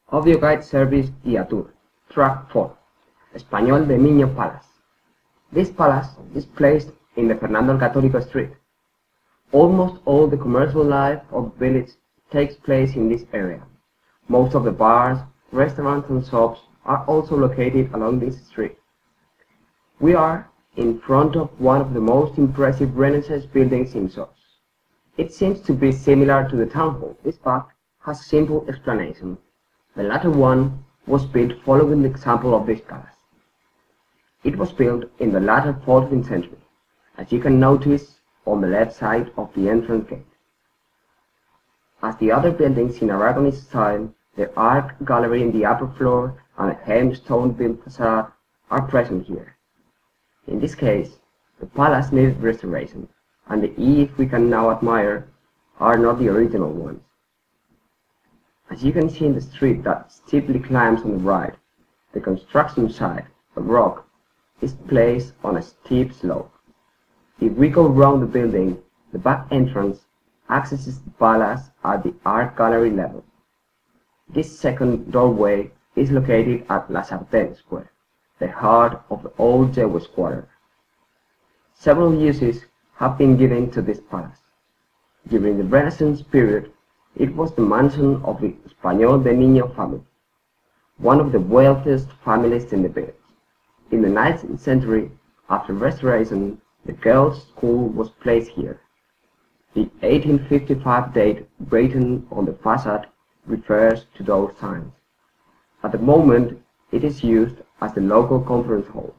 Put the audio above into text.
Audio Guide Service Guía Tour, Track 4, Español de Miño Palace. This palace is placed in the Fernando el Católico street. Almost all the commercial life of the village takes place in this area. Most of the bars, restaurants and shops are also located along this street. We are in front of one of the most impressive Renaissance buildings in Sos. It seems to be similar to the town hall. This fact has simple explanation. The latter one was built following the example of this palace. It was built in the latter 14th century, as you can notice on the left side of the entrance gate. As the other buildings in Aragonese style, the arch gallery in the upper floor and a hemstone-built facade are present here. In this case, the palace needed restoration, and the eaves we can now admire are not the original ones. As you can see in the street that steeply climbs on the right, the construction site, a rock, is placed on a steep slope. If we go round the building, the back entrance accesses the palace at the art gallery level. This second doorway is located at La Sartène Square, the heart of the old Jewish quarter. Several uses have been given to this palace. During the Renaissance period, it was the mansion of the Español de Miño family, one of the wealthiest families in the village. In the 19th century, after restoration, the girls' school was placed here. The 1855 date written on the facade refers to those times. At the moment, it is used as the local conference hall.